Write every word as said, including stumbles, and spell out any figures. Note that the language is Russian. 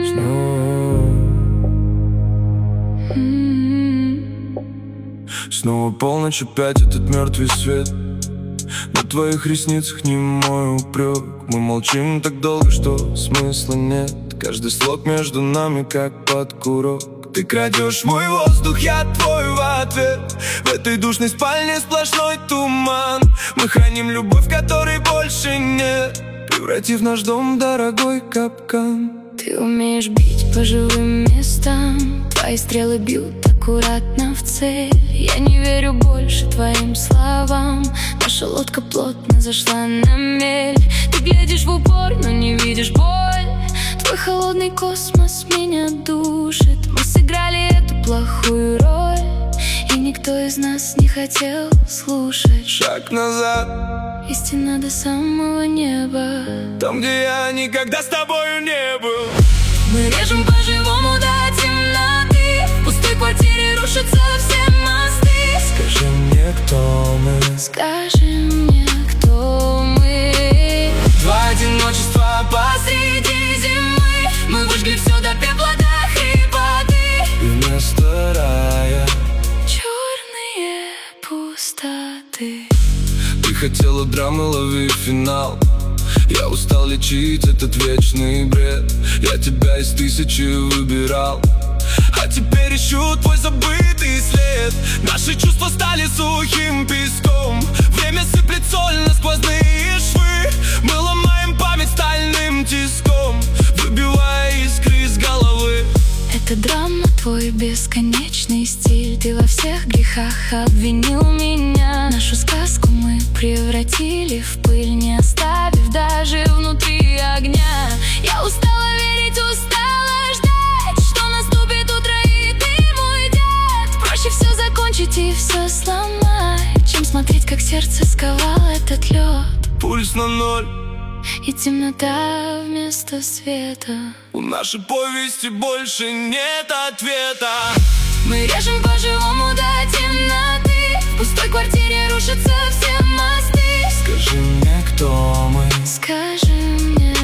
Снова полночь, опять этот мертвый свет. На твоих ресницах не мой упрек. Мы молчим так долго, что смысла нет. Каждый слог между нами как под курок. Ты крадешь мой воздух, я твой в ответ. В этой душной спальне сплошной туман. Мы храним любовь, которой больше нет, превратив наш дом в дорогой капкан. Ты умеешь бить по живым местам. Твои стрелы бьют аккуратно в цель. Я не верю больше твоим словам. Наша лодка плотно зашла на мель. Ты глядишь в упор, но не видишь боль. Твой холодный космос меня душит. Мы сыграли эту плохую роль, и никто из нас не хотел слушать. Шаг назад, истина до самого неба, там, где я никогда с тобою не был. Мы режем по-живому до темноты. В пустой квартире рушатся все мосты. Скажи мне, кто мы? Скажи мне, кто мы? Два одиночества посреди зимы. Мы выжгли все до пепла, до хрипоты. И вместо рая черные пустоты. Ты хотела драмы, лови финал. Я устал лечить этот вечный бред. Я тебя из тысячи выбирал, а теперь ищу твой забытый след. Наши чувства стали сухим песком. Время сыплет соль на сквозные швы. Мы ломаем память стальным тиском, выбивая искры из головы. Это драма, твой бесконечный стиль. Ты во всех грехах обвинил меня. Нашу сказку мы превратили в пыль, не оставив даже внутри огня. Я устала верить, устала ждать, что наступит утро и ты мой дед. Проще все закончить и все сломать, чем смотреть, как сердце сковал этот лед. Пульс на ноль и темнота вместо света. У нашей повести больше нет ответа. Мы режем по-живому до темноты. В пустой квартире рушатся все мосты. Скажи мне, кто мы? Скажи мне,